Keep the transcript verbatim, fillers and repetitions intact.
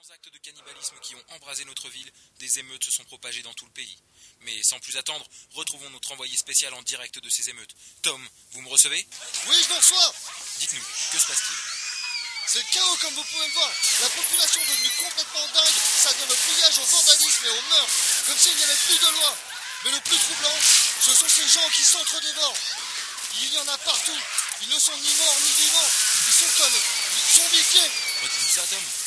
violents actes de cannibalisme qui ont embrasé notre ville, des émeutes se sont propagées dans tout le pays. Mais sans plus attendre, retrouvons notre envoyé spécial en direct de ces émeutes. Tom, vous me recevez? Oui, je vous reçois. Dites-nous, que se passe-t-il? C'est le chaos comme vous pouvez le voir. La population est devenue complètement dingue. Ça donne au pillage, au vandalisme et au meurtre. Comme s'il n'y avait plus de loi. Mais le plus troublant, ce sont ces gens qui s'entre-dévorent. Il y en a partout. Ils ne sont ni morts ni vivants. Ils sont comme zombifiés. Redites-nous ça, Tom.